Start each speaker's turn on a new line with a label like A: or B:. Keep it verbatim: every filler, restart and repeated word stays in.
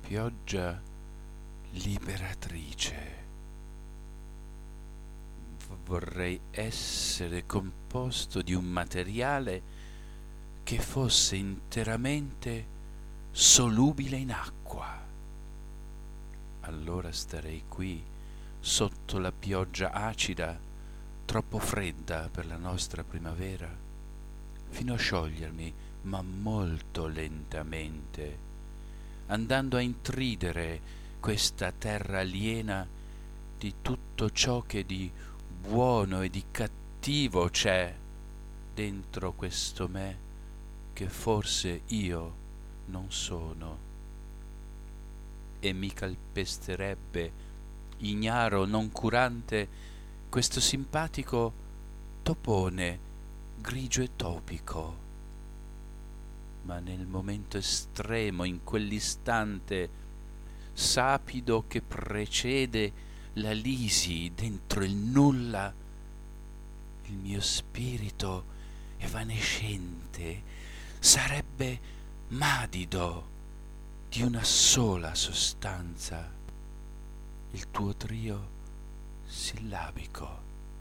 A: pioggia liberatrice. Vorrei essere composto di un materiale che fosse interamente solubile in acqua. Allora starei qui, sotto la pioggia acida, troppo fredda per la nostra primavera, fino a sciogliermi, ma molto lentamente, andando a intridere questa terra aliena di tutto ciò che di buono e di cattivo c'è dentro questo me che forse io non sono, e mi calpesterebbe, ignaro, noncurante, questo simpatico topone grigio e topico. Ma nel momento estremo, in quell'istante sapido che precede la lisi dentro il nulla, il mio spirito evanescente sarebbe madido di una sola sostanza, il tuo trio sillabico.